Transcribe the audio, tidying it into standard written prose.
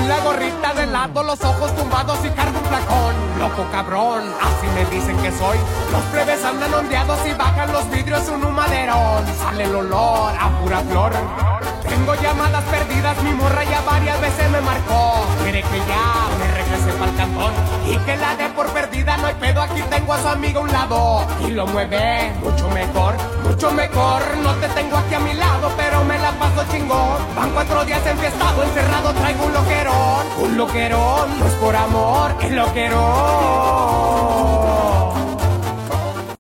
la gorrita de lado, los ojos tumbados y cargo un flacón. Loco cabrón, así me dicen que soy. Los plebes andan ondeados y bajan los vidrios un humaderón. Sale el olor a pura flor. Tengo llamadas perdidas, mi morra ya varias veces me marcó. Quiere que ya me regrese pa'l cantón y que la dé por perdida, no hay pedo, aquí tengo a su amigo a un lado. Y lo mueve mucho mejor, mucho mejor. No te tengo aquí a mi lado, pero me la paso chingón. Van 4 días enfiestado, encerrado, traigo un loquerón. Un loquerón, no es por amor, es loquerón.